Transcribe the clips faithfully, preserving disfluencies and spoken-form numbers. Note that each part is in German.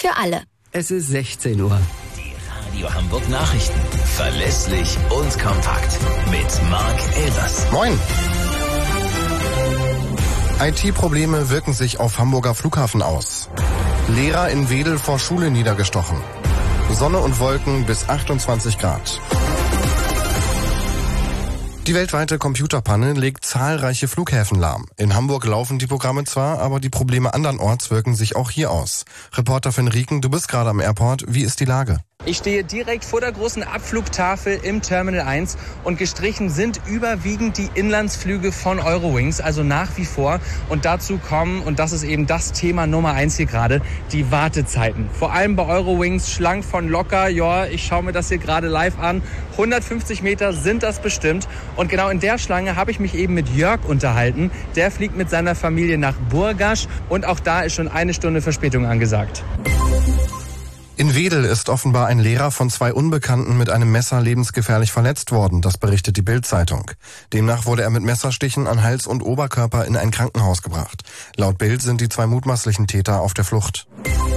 für alle. Es ist sechzehn Uhr. Die Radio Hamburg Nachrichten. Verlässlich und kompakt. Mit Marc Elvers. Moin. I T-Probleme wirken sich auf Hamburger Flughafen aus. Lehrer in Wedel vor Schule niedergestochen. Sonne und Wolken bis achtundzwanzig Grad. Die weltweite Computerpanne legt zahlreiche Flughäfen lahm. In Hamburg laufen die Programme zwar, aber die Probleme andernorts wirken sich auch hier aus. Reporter Finn Rieken, du bist gerade am Airport. Wie ist die Lage? Ich stehe direkt vor der großen Abflugtafel im Terminal eins und gestrichen sind überwiegend die Inlandsflüge von Eurowings, also nach wie vor. Und dazu kommen, und das ist eben das Thema Nummer eins hier gerade, die Wartezeiten. Vor allem bei Eurowings schlank von locker, ja, ich schaue mir das hier gerade live an, hundertfünfzig Meter sind das bestimmt. Und genau in der Schlange habe ich mich eben mit Jörg unterhalten. Der fliegt mit seiner Familie nach Burgasch und auch da ist schon eine Stunde Verspätung angesagt. In Wedel ist offenbar ein Lehrer von zwei Unbekannten mit einem Messer lebensgefährlich verletzt worden, das berichtet die Bild-Zeitung. Demnach wurde er mit Messerstichen an Hals und Oberkörper in ein Krankenhaus gebracht. Laut Bild sind die zwei mutmaßlichen Täter auf der Flucht.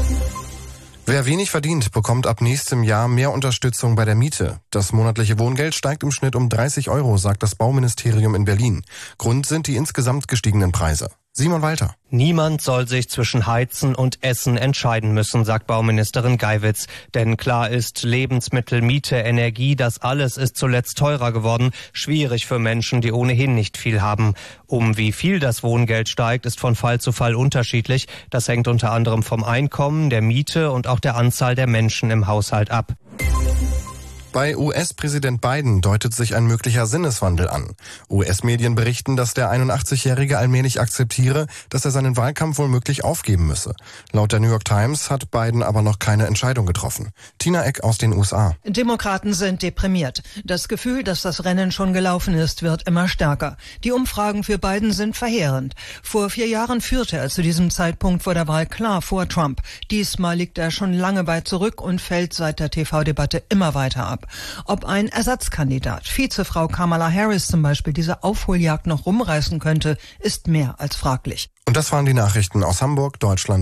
Wer wenig verdient, bekommt ab nächstem Jahr mehr Unterstützung bei der Miete. Das monatliche Wohngeld steigt im Schnitt um dreißig Euro, sagt das Bauministerium in Berlin. Grund sind die insgesamt gestiegenen Preise. Simon Walter. Niemand soll sich zwischen Heizen und Essen entscheiden müssen, sagt Bauministerin Geiwitz. Denn klar ist, Lebensmittel, Miete, Energie, das alles ist zuletzt teurer geworden. Schwierig für Menschen, die ohnehin nicht viel haben. Um wie viel das Wohngeld steigt, ist von Fall zu Fall unterschiedlich. Das hängt unter anderem vom Einkommen, der Miete und auch der Anzahl der Menschen im Haushalt ab. Bei U S-Präsident Biden deutet sich ein möglicher Sinneswandel an. U S-Medien berichten, dass der einundachtzigjährige allmählich akzeptiere, dass er seinen Wahlkampf womöglich aufgeben müsse. Laut der New York Times hat Biden aber noch keine Entscheidung getroffen. Tina Eck aus den U S A. Demokraten sind deprimiert. Das Gefühl, dass das Rennen schon gelaufen ist, wird immer stärker. Die Umfragen für Biden sind verheerend. Vor vier Jahren führte er zu diesem Zeitpunkt vor der Wahl klar vor Trump. Diesmal liegt er schon lange weit zurück und fällt seit der T V-Debatte immer weiter ab. Ob ein Ersatzkandidat, Vizefrau Kamala Harris zum Beispiel, diese Aufholjagd noch rumreißen könnte, ist mehr als fraglich. Und das waren die Nachrichten aus Hamburg, Deutschland.